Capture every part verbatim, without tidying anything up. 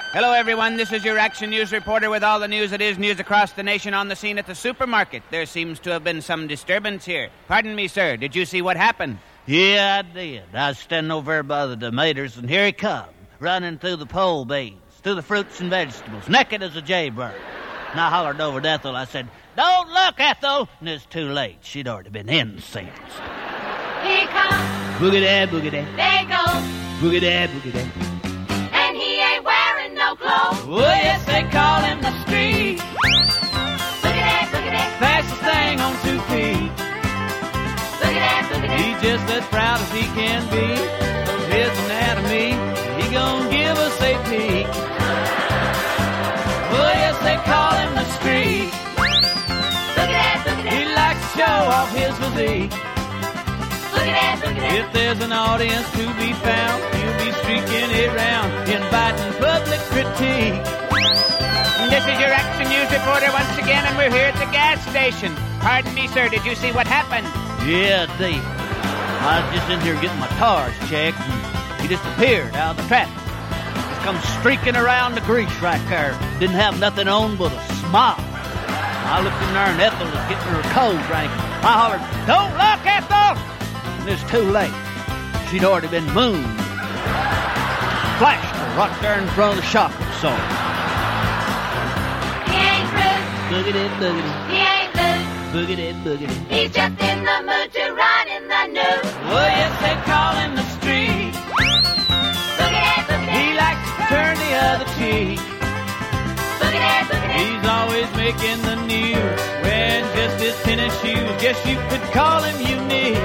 Hello, everyone. This is your Action News reporter with all the news that is news across the nation on the scene at the supermarket. There seems to have been some disturbance here. Pardon me, sir. Did you see what happened? Yeah, I did. I was standing over there by the tomatoes, and here he come, running through the pole beans, through the fruits and vegetables, naked as a jaybird. And I hollered over to Ethel. I said, "Don't look, Ethel!" And it's too late. She'd already been incensed. Here comes. Boogie dad, boogie dad. There goes. Boogie dad, boogie dad. And he ain't wearing no clothes. Oh, yes, they call him the street. Boogie dad, boogie dad. Fastest thing on two feet. Boogie dad, boogie dad. He's just as proud as he can be of his anatomy. He gon' give us a peek. Oh, yes, they call him the street. Boogie dad, boogie dad. He likes to show off his physique. Boogie dad, boogie dad. If there's an audience to be found, he'll be streaking it round, inviting public critique. This is your Action News reporter once again, and we're here at the gas station. Pardon me, sir, did you see what happened? Yeah, I did. I was just in here getting my tires checked, and he just appeared out of the traffic. Just come streaking around the grease right there. Didn't have nothing on but a smile. I looked in there, and Ethel was getting her cold drink. I hollered, "Don't look, Ethel!" And it's too late. She'd already been mooned. Flashed her right there in front of the shopping center. He ain't rude. Boogie did, boogie did, He ain't loose. boogie did, boogie did. He's just in the mood to run in the news. Oh, yes, they call him the street. Boogie dad, boogie dad. He likes to turn the other cheek. Boogie dad, boogie dad. He's always making the news, wearing just his tennis shoes. Guess you could call him unique.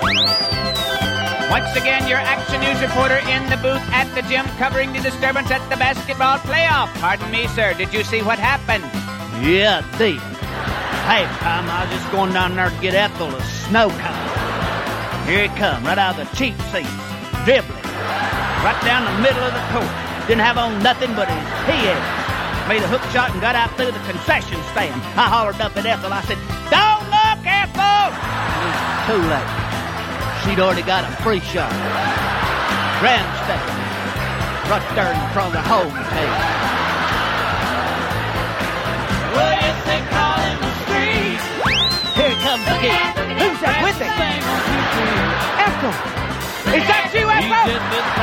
Once again, your Action News reporter in the booth at the gym covering the disturbance at the basketball playoff. Pardon me, sir, did you see what happened? Yeah, I did. Half time, I was just going down there to get Ethel a snow cone. Here he come, right out of the cheap seats, dribbling, right down the middle of the court. Didn't have on nothing but his P S. Made a hook shot and got out through the concession stand. I hollered up at Ethel. I said, "Don't look, Ethel!" It was too late. She'd already got a free shot. Grandstand. Right there in front of the home table. Well, yes, they call him the street. Here he comes again. Who's that with it? Ethel! Is that you, He's Ethel? just as